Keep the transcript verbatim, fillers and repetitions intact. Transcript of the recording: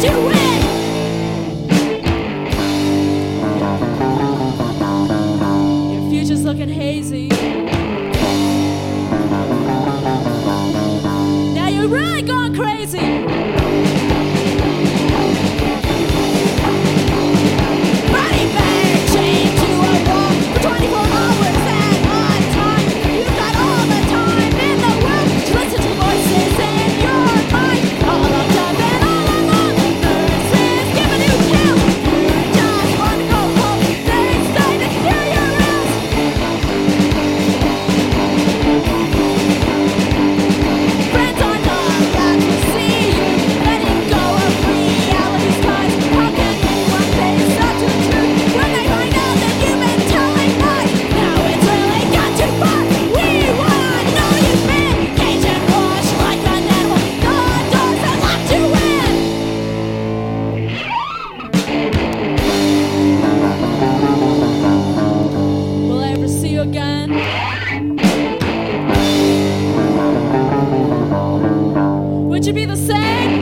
Looking hazy. Now you're really going crazy. Body bag chained to a wall for twenty-four hours at a time. You've got all the time in the world to listen to voices in your mind. All of them and all along, nurses giving you pills. You just want to go home. They say to hear your ills. Friends are not glad to see you letting go of reality's ties. How can anyone face up to the truth when they find out that you've been telling lies? Now it's really got too far. We wanna know you've been caged and washed like an animal. The doors have locked you in. Will I ever see you again? Would you be the same?